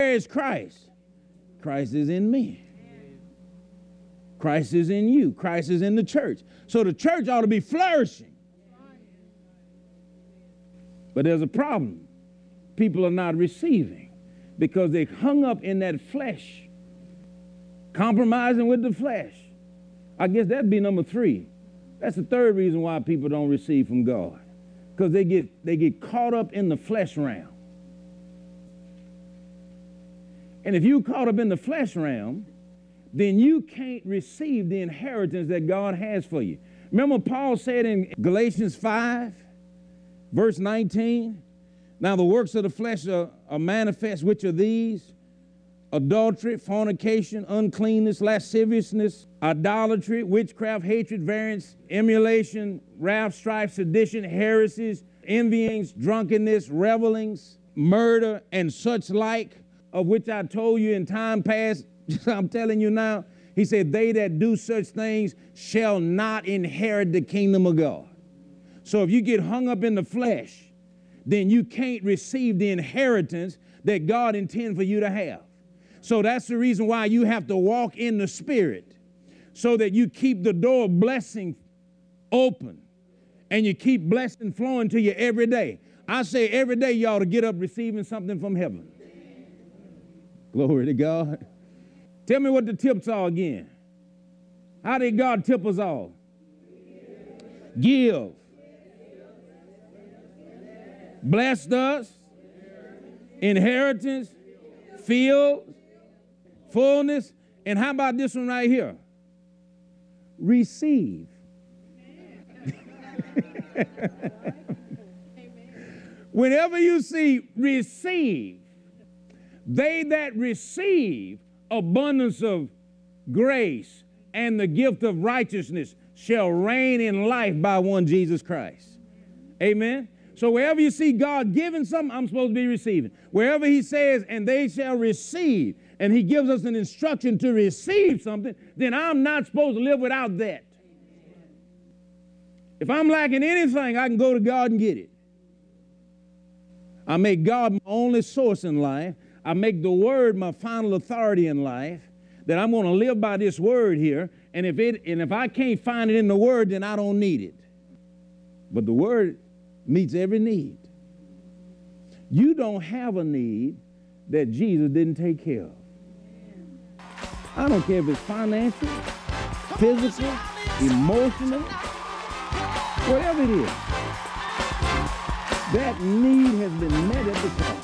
Where is Christ? Christ is in me. Christ is in you. Christ is in the church. So the church ought to be flourishing. But there's a problem. People are not receiving because they hung up in that flesh, compromising with the flesh. I guess that'd be number 3. That's the third reason why people don't receive from God, because they get caught up in the flesh realm. And if you caught up in the flesh realm, then you can't receive the inheritance that God has for you. Remember Paul said in Galatians 5, verse 19, now the works of the flesh are manifest, which are these: adultery, fornication, uncleanness, lasciviousness, idolatry, witchcraft, hatred, variance, emulation, wrath, strife, sedition, heresies, envyings, drunkenness, revelings, murder, and such like, of which I told you in time past. I'm telling you now. He said, they that do such things shall not inherit the kingdom of God. So if you get hung up in the flesh, then you can't receive the inheritance that God intends for you to have. So that's the reason why you have to walk in the Spirit, so that you keep the door of blessing open and you keep blessing flowing to you every day. I say every day you ought to get up receiving something from heaven. Glory to God. Tell me what the tips are again. How did God tip us all? Give. Blessed us. Inheritance. Fields. Fullness. And how about this one right here? Receive. Whenever you see receive, they that receive abundance of grace and the gift of righteousness shall reign in life by one Jesus Christ. Amen. So wherever you see God giving something, I'm supposed to be receiving. Wherever he says, and they shall receive, and he gives us an instruction to receive something, then I'm not supposed to live without that. If I'm lacking anything, I can go to God and get it. I make God my only source in life. I make the word my final authority in life, that I'm going to live by this word here. And if I can't find it in the word, then I don't need it. But the word meets every need. You don't have a need that Jesus didn't take care of. I don't care if it's financial, physical, emotional, whatever it is. That need has been met at the cross.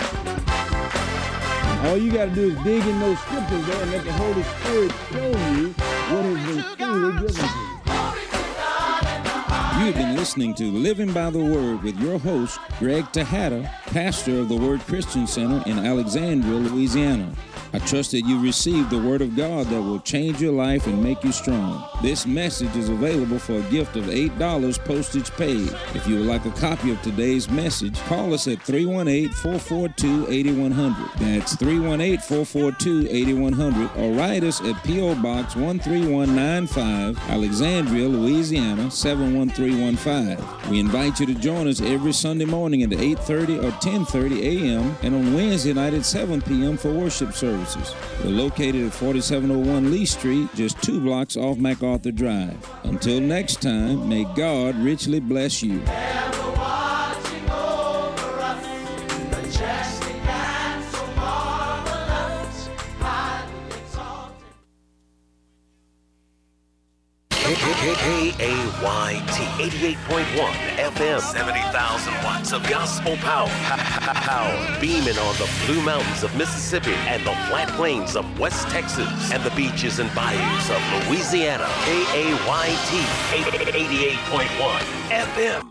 All you got to do is dig in those scriptures there and let the Holy Spirit show you what has been freely given to you. You've been listening to Living by the Word with your host, Greg Tejada, pastor of the Word Christian Center in Alexandria, Louisiana. I trust that you received the Word of God that will change your life and make you strong. This message is available for a gift of $8 postage paid. If you would like a copy of today's message, call us at 318-442-8100. That's 318-442-8100, or write us at P.O. Box 13195, Alexandria, Louisiana 71315. We invite you to join us every Sunday morning at 8:30 or 10:30 a.m. and on Wednesday night at 7 p.m. for worship services. We're located at 4701 Lee Street, just 2 blocks off MacArthur Drive. Until next time, may God richly bless you. KAYT 88.1 FM, 70,000 watts of gospel power. Beaming on the Blue Mountains of Mississippi and the flat plains of West Texas and the beaches and bayous of Louisiana. KAYT 88.1 FM.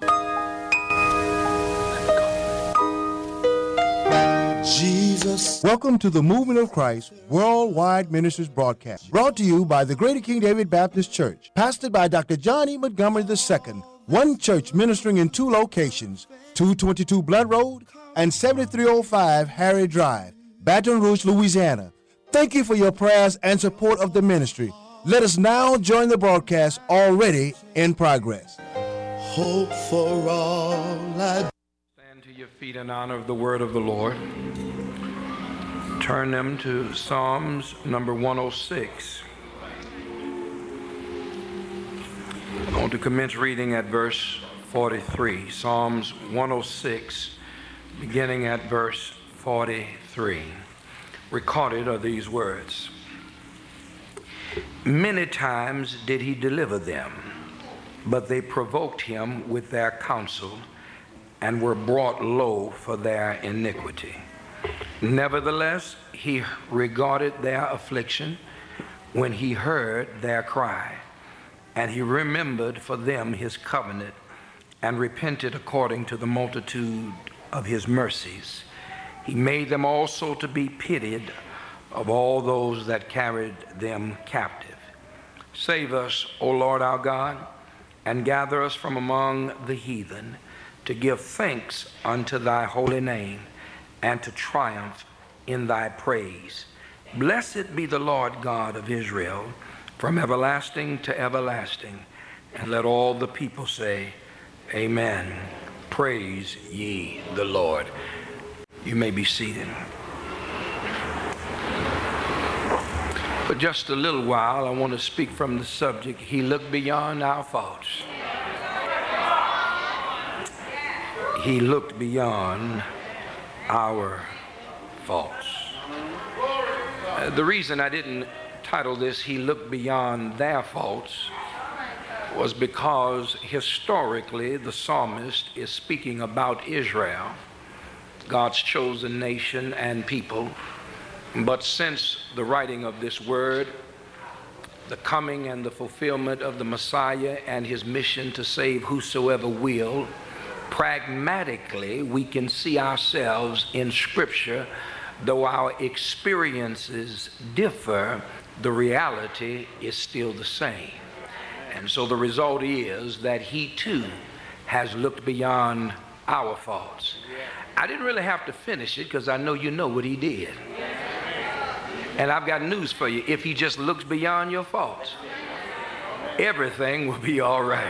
Jesus. Welcome to the Movement of Christ Worldwide Ministries broadcast, brought to you by the Greater King David Baptist Church, pastored by Dr. John E. Montgomery II, one church ministering in 2 locations, 222 Blood Road and 7305 Harry Drive, Baton Rouge, Louisiana. Thank you for your prayers and support of the ministry. Let us now join the broadcast already in progress. Hope for all I... Stand to your feet in honor of the word of the Lord. Turn them to Psalms number 106. I want to commence reading at verse 43. Psalms 106, beginning at verse 43. Recorded are these words. Many times did he deliver them, but they provoked him with their counsel and were brought low for their iniquity. Nevertheless, he regarded their affliction when he heard their cry, and he remembered for them his covenant and repented according to the multitude of his mercies. He made them also to be pitied of all those that carried them captive. Save us, O Lord our God, and gather us from among the heathen, to give thanks unto thy holy name, and to triumph in thy praise. Blessed be the Lord God of Israel, from everlasting to everlasting. And let all the people say, Amen. Praise ye the Lord. You may be seated. For just a little while, I want to speak from the subject, He looked beyond our faults. He looked beyond our faults. The reason I didn't title this, He looked beyond their faults, was because historically the psalmist is speaking about Israel, God's chosen nation and people. But since the writing of this word, the coming and the fulfillment of the Messiah and his mission to save whosoever will, pragmatically we can see ourselves in Scripture. Though our experiences differ, the reality is still the same. And so the result is that he too has looked beyond our faults. I didn't really have to finish it because I know you know what he did. And I've got news for you. If he just looks beyond your faults, everything will be all right.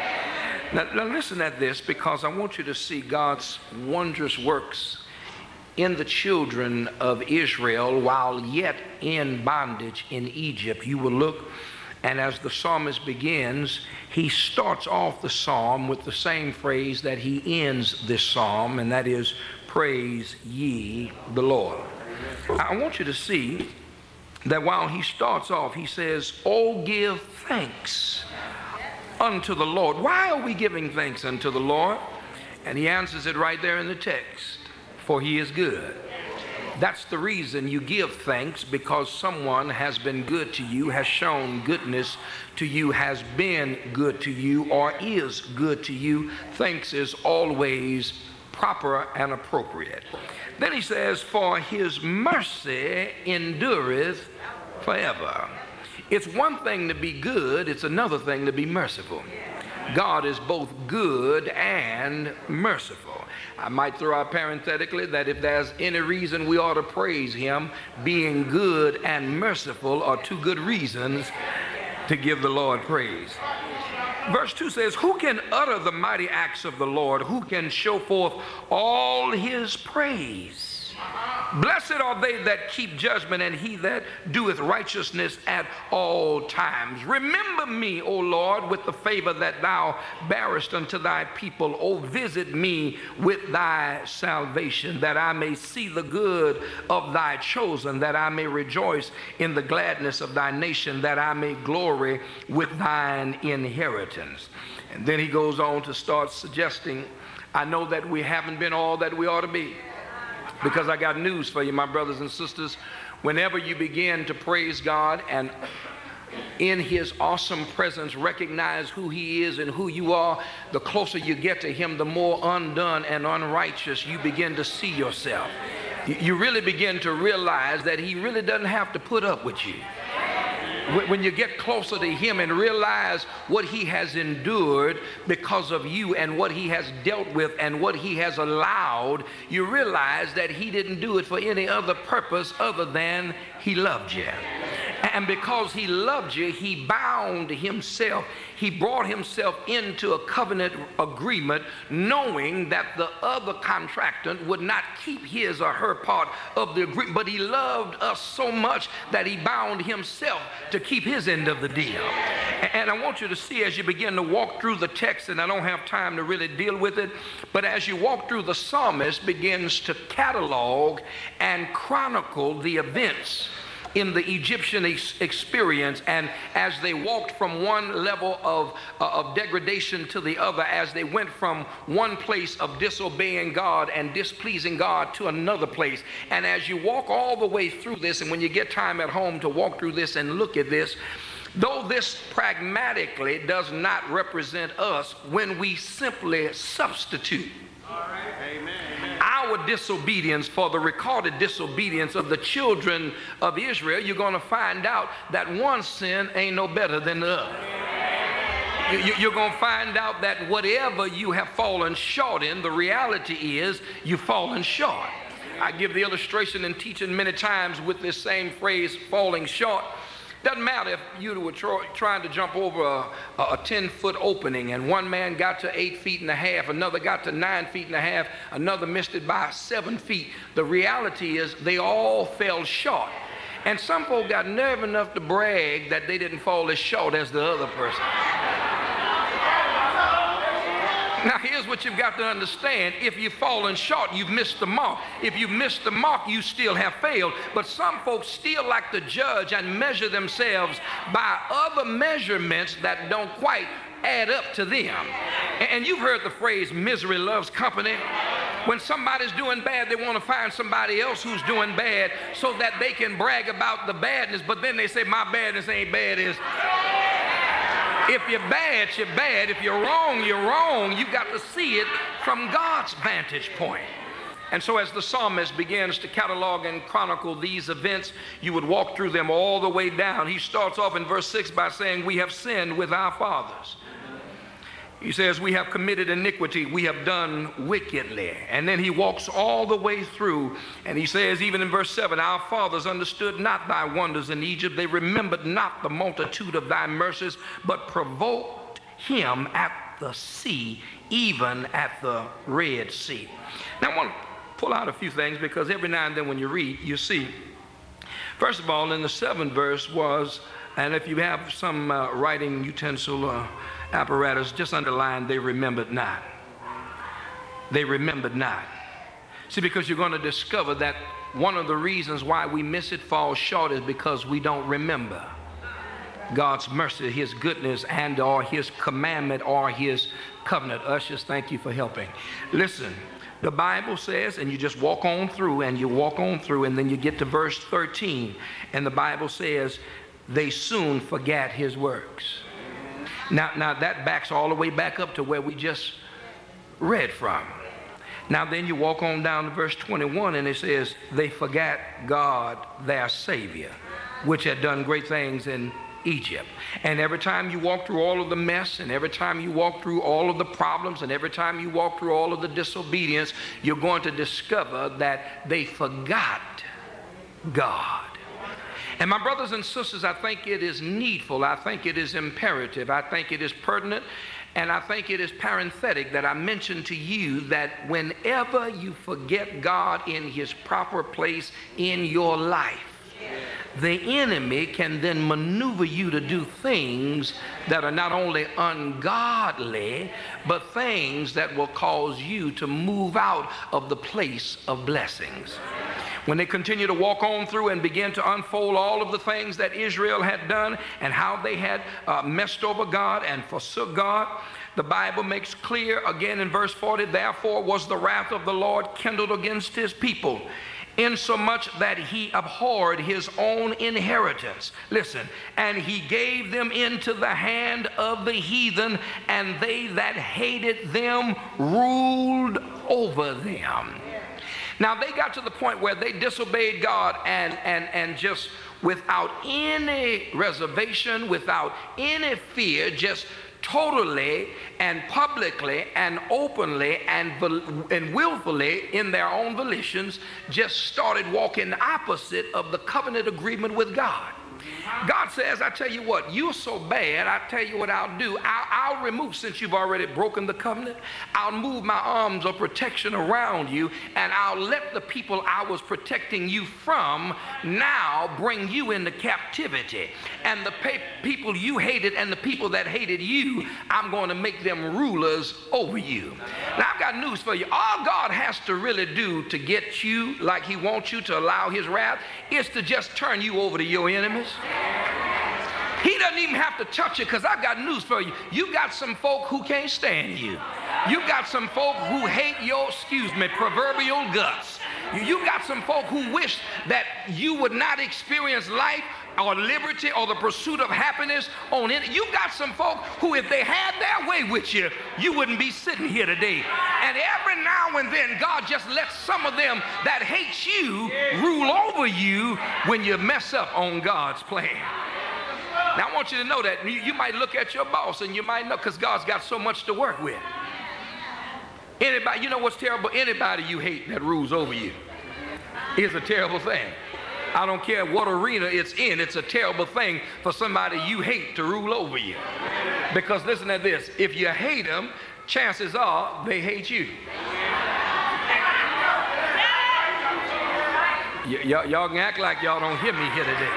Now listen at this, because I want you to see God's wondrous works in the children of Israel while yet in bondage in Egypt. You will look, and as the psalmist begins, he starts off the psalm with the same phrase that he ends this psalm, and that is, praise ye the Lord. I want you to see that while he starts off, he says, oh, give thanks unto the Lord. Why are we giving thanks unto the Lord? And he answers it right there in the text, for he is good. That's the reason you give thanks, because someone has been good to you, has shown goodness to you, has been good to you, or is good to you. Thanks is always proper and appropriate. Then he says, for his mercy endureth forever. It's one thing to be good, it's another thing to be merciful. God is both good and merciful. I might throw out parenthetically that if there's any reason we ought to praise him, being good and merciful are two good reasons to give the Lord praise. Verse 2 says, who can utter the mighty acts of the Lord? Who can show forth all his praise? Blessed are they that keep judgment, and he that doeth righteousness at all times. Remember me, O Lord, with the favor that thou bearest unto thy people. O visit me with thy salvation, that I may see the good of thy chosen, that I may rejoice in the gladness of thy nation, that I may glory with thine inheritance. And then he goes on to start suggesting, I know that we haven't been all that we ought to be. Because I got news for you, my brothers and sisters. Whenever you begin to praise God and in his awesome presence recognize who he is and who you are, the closer you get to him, the more undone and unrighteous you begin to see yourself. You really begin to realize that he really doesn't have to put up with you. When you get closer to him and realize what he has endured because of you and what he has dealt with and what he has allowed, you realize that he didn't do it for any other purpose other than he loved you. And because he loved you, he bound himself. He brought himself into a covenant agreement, knowing that the other contractant would not keep his or her part of the agreement. But he loved us so much that he bound himself to keep his end of the deal. And I want you to see as you begin to walk through the text, and I don't have time to really deal with it, but as you walk through, the psalmist begins to catalog and chronicle the events in the Egyptian experience, and as they walked from one level of degradation to the other, as they went from one place of disobeying God and displeasing God to another place. And as you walk all the way through this, and when you get time at home to walk through this and look at this, though this pragmatically does not represent us, when we simply substitute our disobedience for the recorded disobedience of the children of Israel, you're going to find out that one sin ain't no better than the other. You're going to find out that whatever you have fallen short in, the reality is you've fallen short. I give the illustration in teaching many times with this same phrase, falling short. Doesn't matter if you were trying to jump over a 10-foot opening, and one man got to 8 feet and a half, another got to 9 feet and a half, another missed it by 7 feet. The reality is they all fell short. And some folk got nerve enough to brag that they didn't fall as short as the other person. Now, here's what you've got to understand. If you've fallen short, you've missed the mark. If you've missed the mark, you still have failed. But some folks still like to judge and measure themselves by other measurements that don't quite add up to them. And you've heard the phrase, misery loves company. When somebody's doing bad, they want to find somebody else who's doing bad so that they can brag about the badness. But then they say, my badness ain't bad as... If you're bad, you're bad. If you're wrong, you're wrong. You've got to see it from God's vantage point. And so as the psalmist begins to catalog and chronicle these events, you would walk through them all the way down. He starts off in verse 6 by saying, we have sinned with our fathers. He says, we have committed iniquity, we have done wickedly. And then he walks all the way through, and he says, even in verse 7, our fathers understood not thy wonders in Egypt. They remembered not the multitude of thy mercies, but provoked him at the sea, even at the Red Sea. Now I want to pull out a few things, because every now and then when you read, you see, first of all, in the 7th verse was, and if you have some writing utensil apparatus, just underline, they remembered not. They remembered not. See, because you're going to discover that one of the reasons why we miss it, fall short, is because we don't remember God's mercy, his goodness, and or his commandment or his covenant. Ushers, thank you for helping. Listen, the Bible says, and you just walk on through and you walk on through, and then you get to verse 13, and the Bible says, they soon forgot his works. Now that backs all the way back up to where we just read from. Now then you walk on down to verse 21, and it says, they forgot God, their Savior, which had done great things in Egypt. And every time you walk through all of the mess, and every time you walk through all of the problems, and every time you walk through all of the disobedience, you're going to discover that they forgot God. And my brothers and sisters, I think it is needful, I think it is imperative, I think it is pertinent, and I think it is parenthetic that I mention to you that whenever you forget God in his proper place in your life, the enemy can then maneuver you to do things that are not only ungodly, but things that will cause you to move out of the place of blessings. When they continue to walk on through and begin to unfold all of the things that Israel had done and how they had messed over God and forsook God, the Bible makes clear again in verse 40, therefore was the wrath of the Lord kindled against his people, insomuch that he abhorred his own inheritance. Listen, and he gave them into the hand of the heathen, and they that hated them ruled over them. Now they got to the point where they disobeyed God and just without any reservation, without any fear, just totally and publicly and openly and willfully in their own volitions just started walking opposite of the covenant agreement with God. God says, I tell you what, you're so bad, I tell you what I'll do. I'll remove, since you've already broken the covenant, I'll move my arms of protection around you, and I'll let the people I was protecting you from now bring you into captivity. And the people you hated and the people that hated you, I'm going to make them rulers over you. Now, I've got news for you. All God has to really do to get you like he wants you, to allow his wrath, is to just turn you over to your enemies. He doesn't even have to touch you, because I've got news for you. You got some folk who can't stand you. You got some folk who hate your, proverbial guts. You got some folk who wish that you would not experience life or liberty or the pursuit of happiness on it. You got some folk who, if they had their way with you, you wouldn't be sitting here today. And every now and then, God just lets some of them that hate you rule over you when you mess up on God's plan. Now, I want you to know that you might look at your boss and you might know, because God's got so much to work with. Anybody, you know what's terrible? Anybody you hate that rules over you is a terrible thing. I don't care what arena it's in, it's a terrible thing for somebody you hate to rule over you. Because listen to this, if you hate them, chances are they hate you. Y'all can act like y'all don't hear me here today.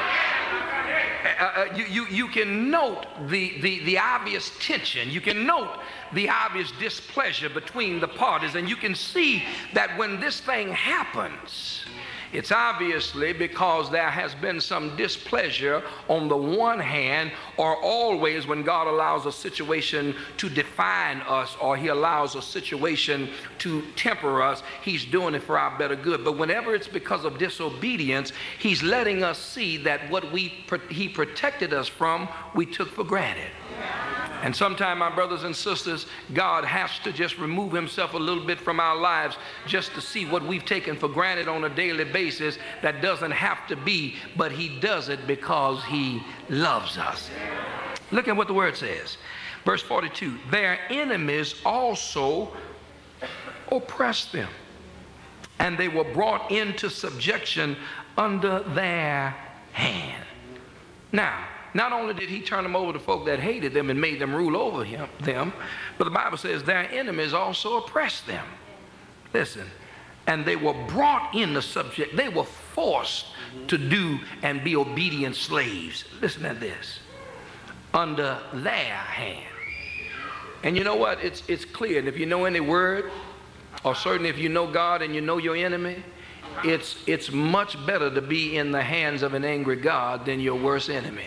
You can note the obvious tension. You can note the obvious displeasure between the parties, and you can see that when this thing happens, it's obviously because there has been some displeasure on the one hand, or always when God allows a situation to define us, or he allows a situation to temper us, he's doing it for our better good. But whenever it's because of disobedience, he's letting us see that what he protected us from, we took for granted. And sometimes, my brothers and sisters, God has to just remove himself a little bit from our lives just to see what we've taken for granted on a daily basis that doesn't have to be, but he does it because he loves us. Look at what the word says. Verse 42, their enemies also oppressed them, and they were brought into subjection under their hand. Now, not only did he turn them over to folk that hated them and made them rule over them, but the Bible says their enemies also oppressed them. Listen, and they were brought into subject. They were forced to do and be obedient slaves. Listen to this. Under their hand. And you know what? It's clear. And if you know any word, or certainly if you know God and you know your enemy, it's much better to be in the hands of an angry God than your worst enemy.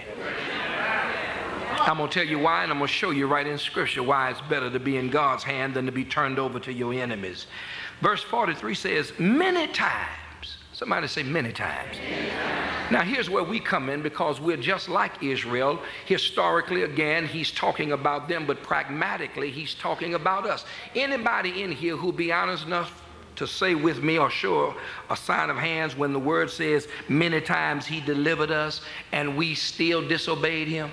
I'm going to tell you why, and I'm going to show you right in Scripture why it's better to be in God's hand than to be turned over to your enemies. Verse 43 says, many times. Somebody say many times. Now here's where we come in, because we're just like Israel. Historically, again, he's talking about them, but pragmatically, he's talking about us. Anybody in here who'll be honest enough to say with me or show a sign of hands when the word says many times he delivered us and we still disobeyed him?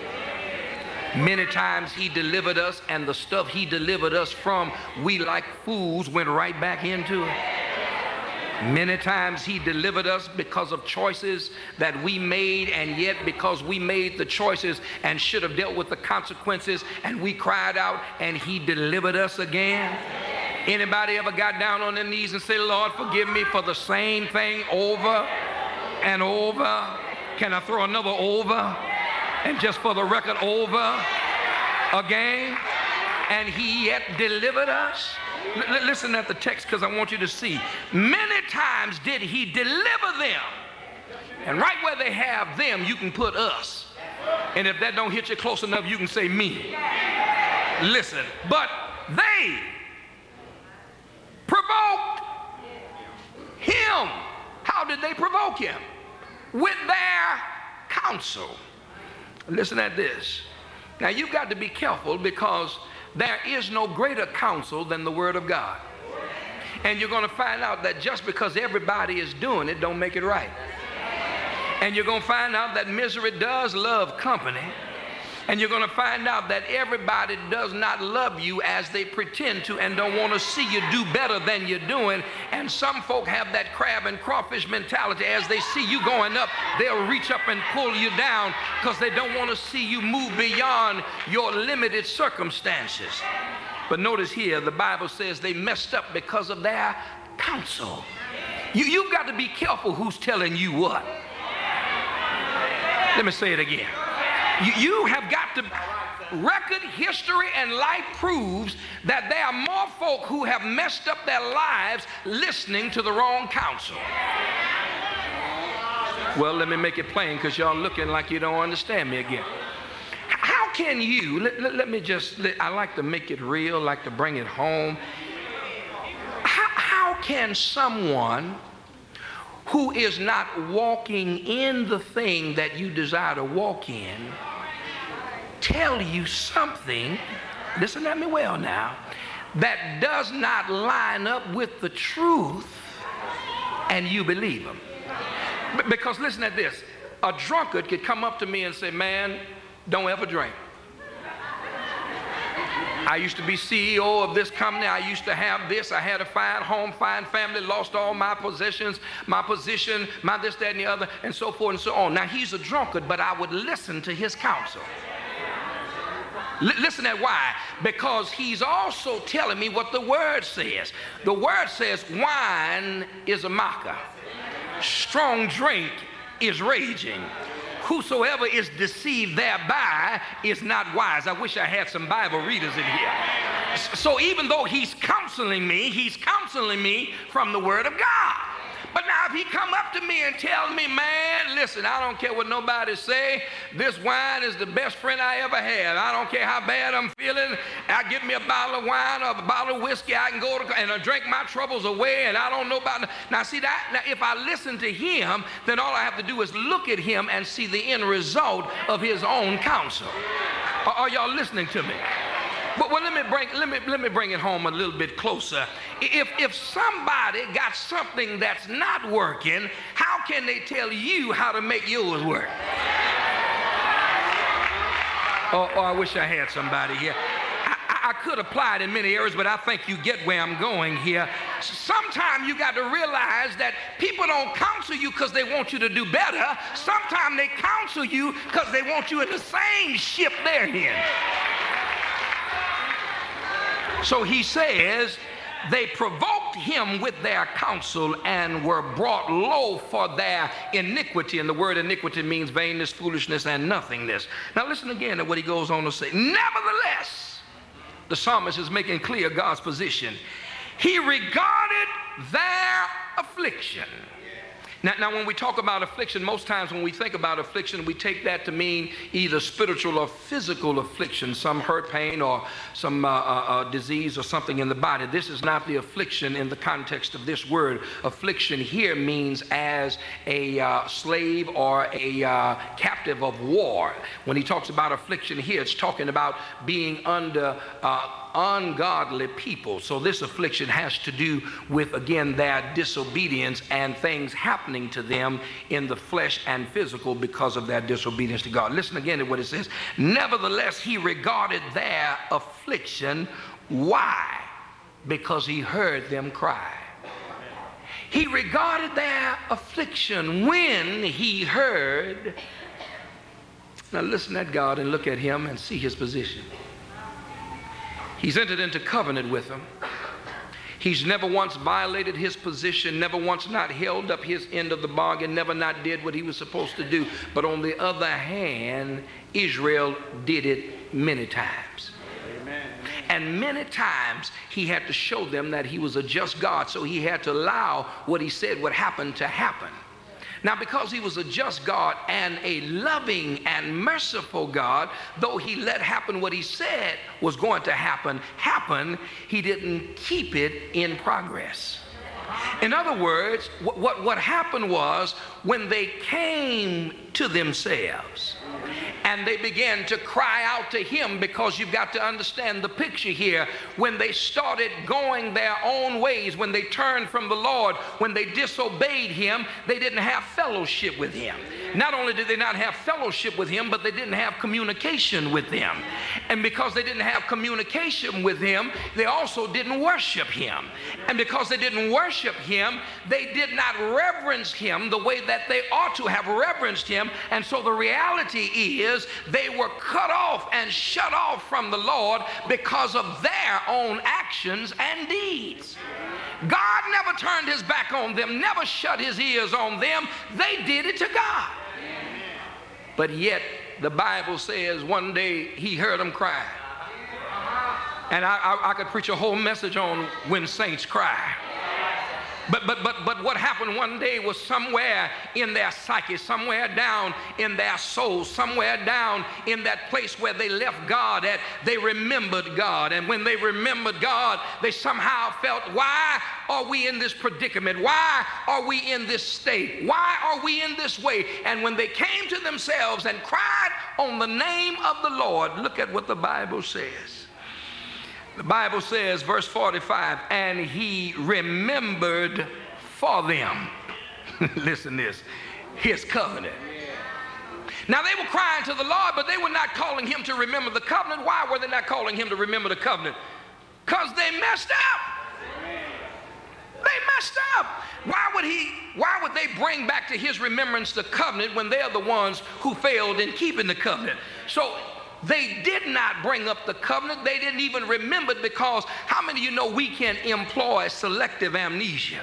Many times he delivered us, and the stuff he delivered us from, we like fools went right back into it. Many times he delivered us because of choices that we made, and yet because we made the choices and should have dealt with the consequences, and we cried out and he delivered us again. Anybody ever got down on their knees and say, Lord, forgive me for the same thing over and over? Can I throw another over? And just for the record, over again? And he yet delivered us? Listen at the text, because I want you to see. Many times did he deliver them. And right where they have them, you can put us. And if that don't hit you close enough, you can say me. Listen, but they provoked him. How did they provoke him? With their counsel. Listen at this. Now you've got to be careful, because there is no greater counsel than the Word of God. And you're going to find out that just because everybody is doing it, don't make it right. And you're going to find out that misery does love company. And you're going to find out that everybody does not love you as they pretend to and don't want to see you do better than you're doing. And some folk have that crab and crawfish mentality. As they see you going up, they'll reach up and pull you down because they don't want to see you move beyond your limited circumstances. But notice here, the Bible says they messed up because of their counsel. You've got to be careful who's telling you what. Let me say it again. You have got to, record, history, and life proves that there are more folk who have messed up their lives listening to the wrong counsel. Well, let me make it plain because y'all looking like you don't understand me again. How can you, let me just, I like to make it real, like to bring it home. How can someone who is not walking in the thing that you desire to walk in tell you something, listen at me well now, that does not line up with the truth and you believe them? Because listen at this, a drunkard could come up to me and say, man, don't ever drink. I used to be CEO of this company. I used to have this. I had a fine home, fine family, lost all my possessions, my position, my this, that, and the other, and so forth and so on. Now, he's a drunkard, but I would listen to his counsel. Listen at why. Because he's also telling me what the Word says. The Word says wine is a mocker. Strong drink is raging. Whosoever is deceived thereby is not wise. I wish I had some Bible readers in here. So even though he's counseling me from the Word of God. But now if he come up to me and tell me, man, listen, I don't care what nobody say, this wine is the best friend I ever had. I don't care how bad I'm feeling. I give me a bottle of wine or a bottle of whiskey, I can go to and I drink my troubles away, and I don't know about it. Now see that? Now if I listen to him, then all I have to do is look at him and see the end result of his own counsel. Are y'all listening to me? But well, let me bring it home a little bit closer. If somebody got something that's not working, how can they tell you how to make yours work? Oh, I wish I had somebody here. I could apply it in many areas, but I think you get where I'm going here. Sometimes you got to realize that people don't counsel you because they want you to do better. Sometimes they counsel you because they want you in the same ship they're in. So he says, they provoked him with their counsel and were brought low for their iniquity. And the word iniquity means vainness, foolishness, and nothingness. Now listen again to what he goes on to say. Nevertheless, the psalmist is making clear God's position. He regarded their affliction. Now, when we talk about affliction, most times when we think about affliction, we take that to mean either spiritual or physical affliction, some hurt, pain, or some disease or something in the body. This is not the affliction in the context of this word. Affliction here means as a slave or a captive of war. When he talks about affliction here, it's talking about being under ungodly people. So this affliction has to do with, again, their disobedience and things happening to them in the flesh and physical because of their disobedience to God. Listen again to what it says. Nevertheless, he regarded their affliction. Why? Because he heard them cry. He regarded their affliction when he heard. Now listen at God and look at him and see his position. He's entered into covenant with them. He's never once violated his position, never once not held up his end of the bargain, never not did what he was supposed to do. But on the other hand, Israel did it many times. Amen. And many times he had to show them that he was a just God, so he had to allow what he said would happen to happen. Now, because he was a just God and a loving and merciful God, though he let happen what he said was going to happen, he didn't keep it in progress. In other words, what happened was when they came to themselves and they began to cry out to him, because you've got to understand the picture here. When they started going their own ways, when they turned from the Lord, when they disobeyed him, they didn't have fellowship with him. Not only did they not have fellowship with him, but they didn't have communication with him. And because they didn't have communication with him, they also didn't worship him. And because they didn't worship him, they did not reverence him the way that they ought to have reverenced him. And so the reality is they were cut off and shut off from the Lord because of their own actions and deeds. God never turned his back on them, never shut his ears on them. They did it to God. But yet the Bible says one day he heard them cry. And I could preach a whole message on when saints cry. But what happened one day was somewhere in their psyche, somewhere down in their soul, somewhere down in that place where they left God at, they remembered God. And when they remembered God, they somehow felt, why are we in this predicament? Why are we in this state? Why are we in this way? And when they came to themselves and cried on the name of the Lord, look at what the Bible says. The Bible says, verse 45, and he remembered for them, listen this, his covenant. Now they were crying to the Lord, but they were not calling him to remember the covenant. Why were they not calling him to remember the covenant? Because they messed up. They messed up. Why would they bring back to his remembrance the covenant when they're the ones who failed in keeping the covenant? So they did not bring up the covenant. They didn't even remember it, because how many of you know we can employ selective amnesia?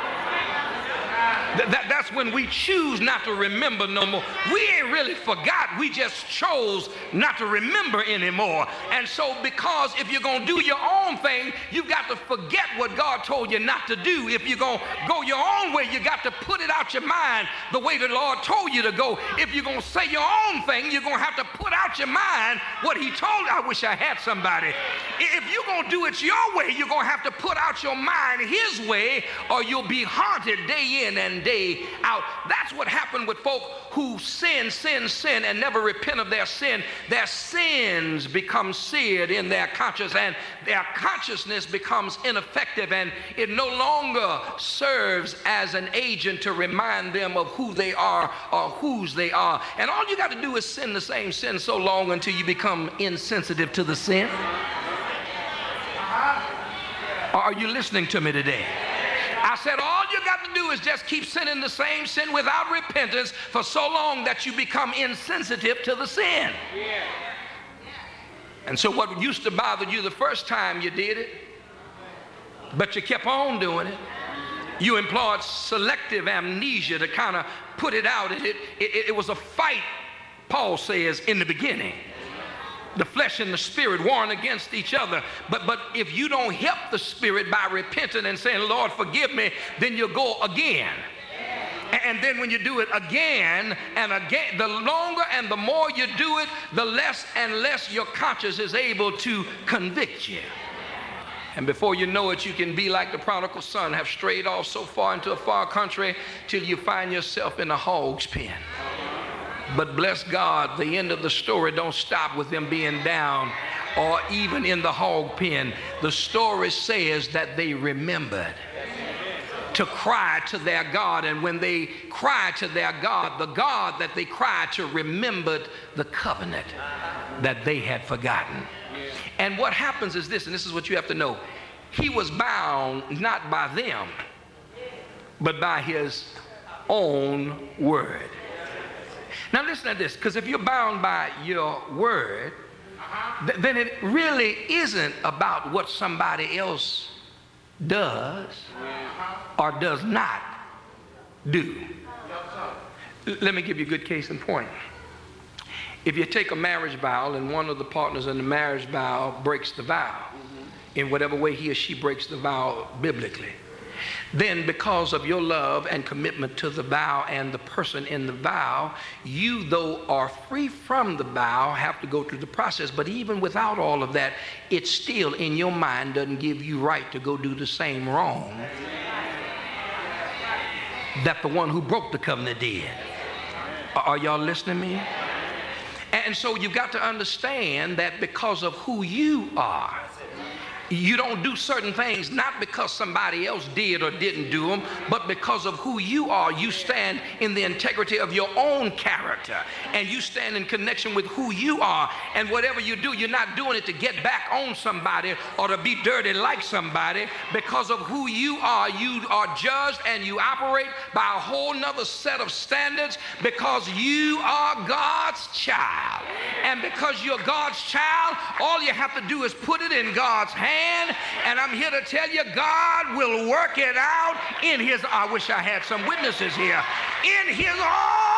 That's when we choose not to remember no more. We ain't really forgot. We just chose not to remember anymore. And so because if you're going to do your own thing, you've got to forget what God told you not to do. If you're going to go your own way, you got to put it out your mind the way the Lord told you to go. If you're going to say your own thing, you're going to have to put out your mind what he told you. I wish I had somebody. If you're going to do it your way, you're going to have to put out your mind his way, or you'll be haunted day in and day out. That's what happened with folk who sin, and never repent of their sin. Their sins become seared in their conscience, and their consciousness becomes ineffective, and it no longer serves as an agent to remind them of who they are or whose they are. And all you got to do is sin the same sin so long until you become insensitive to the sin. Are you listening to me today? I said all you got to do is just keep sinning the same sin without repentance for so long that you become insensitive to the sin. Yeah. And so what used to bother you the first time you did it, but you kept on doing it, you employed selective amnesia to kind of put it out. It was a fight, Paul says, in the beginning. The flesh and the spirit warring against each other. But if you don't help the spirit by repenting and saying, Lord, forgive me, then you'll go again. And then when you do it again and again, the longer and the more you do it, the less and less your conscience is able to convict you. And before you know it, you can be like the prodigal son, have strayed off so far into a far country till you find yourself in a hog's pen. But bless God, the end of the story don't stop with them being down or even in the hog pen. The story says that they remembered to cry to their God. And when they cried to their God, the God that they cried to remembered the covenant that they had forgotten. And what happens is this, and this is what you have to know. He was bound not by them, but by his own word. Now listen to this, because if you're bound by your word, then it really isn't about what somebody else does or does not do. Let me give you a good case in point. If you take a marriage vow and one of the partners in the marriage vow breaks the vow, in whatever way he or she breaks the vow biblically, then because of your love and commitment to the vow and the person in the vow, you, though are free from the vow, have to go through the process. But even without all of that, it still in your mind doesn't give you right to go do the same wrong that the one who broke the covenant did. Are y'all listening to me? And so you've got to understand that because of who you are, You don't do certain things not because somebody else did or didn't do them, but because of who you are. You stand in the integrity of your own character, and you stand in connection with who you are. And whatever you do, you're not doing it to get back on somebody or to be dirty like somebody. Because of who you are judged, and you operate by a whole nother set of standards, because you are God's child. And because you're God's child, all you have to do is put it in God's hand. And I'm here to tell you, God will work it out in his, I wish I had some witnesses here, in his own